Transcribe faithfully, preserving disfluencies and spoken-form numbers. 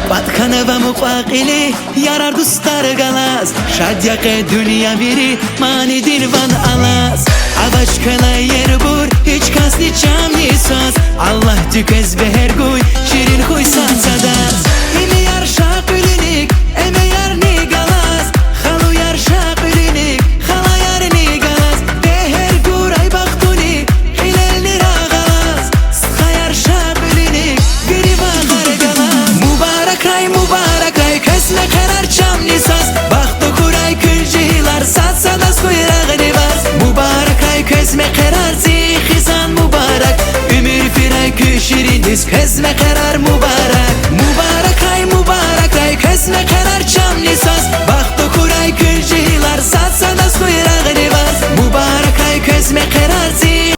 Batkana ve mukvakili yarar dostlar galas. Şadyaka dünya biri mani dilvan alas. Avaç kala yer bur hiç kasni çamni söz. Allah tükez beher guy şirin huy satsadas. Emi yar şak ülinik eme yar ni galas. Halu yar şak ülinik hala yar ni galas. Beher guray baktuni hilal nira galas. Sıha yar şak ülinik biri bakar galas. Mübarek ray mübarek ray kesme karar çamni söz. Baktı kuray külcihilar satsa das kuyrağını var. Mübarek ray kesme karar zihizan mübarek. Ümür firay küşirin diz kesme karar